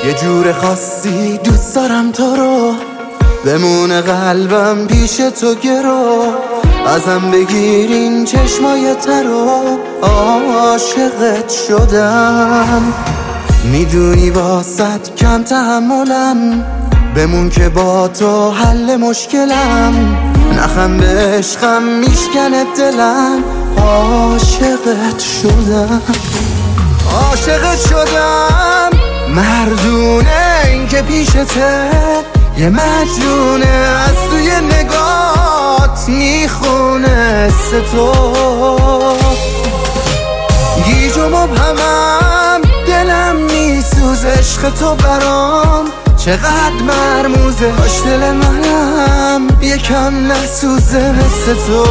یه جور خاصی دوست دارم تو رو، بمونه قلبم پیش تو گرو. ازم بگیر این چشمای ترو، عاشقت شدم. میدونی واسط کم تحملم، بمون که با تو حل مشکلم. نخم به عشقم میشکنه دلم، عاشقت شدم. عاشقت شدم مردونه این که پیشته، یه مجنونه از توی نگات میخونه حس تو. گیج و مبهمم دلم میسوز عشق تو برام، چقدر مرموزه باش دل منم یکم نسوزه مثل تو.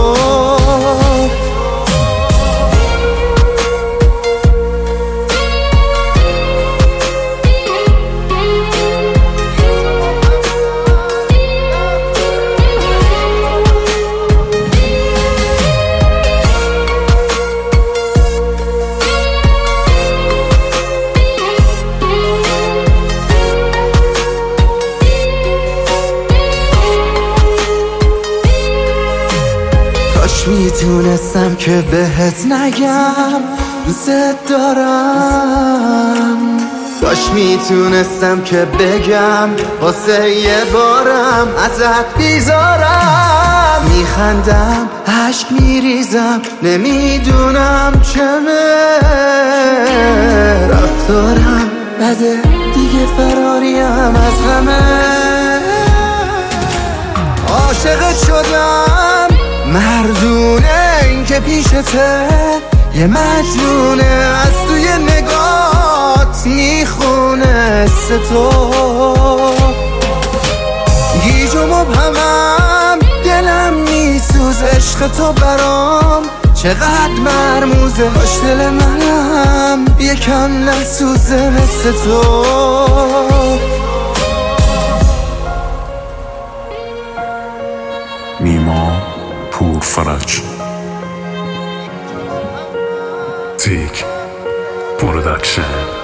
کاش میتونستم که بهت نگم دوست دارم، کاش میتونستم که بگم واسه یه بارم ازت بیزارم. میخندم عشق میریزم نمیدونم چمه، رفتارم بده دیگه فراریم از همه. عاشقت شدم مردونه این که پیشته، یه مجنونه از توی نگات میخونه حس تو. گیج و مبهمم دلم میسوز عشق تو برام، چقدر مرموزه باش دل منم یکم نسوزه مثل تو. نیما پورفرج تیک پرودکشن.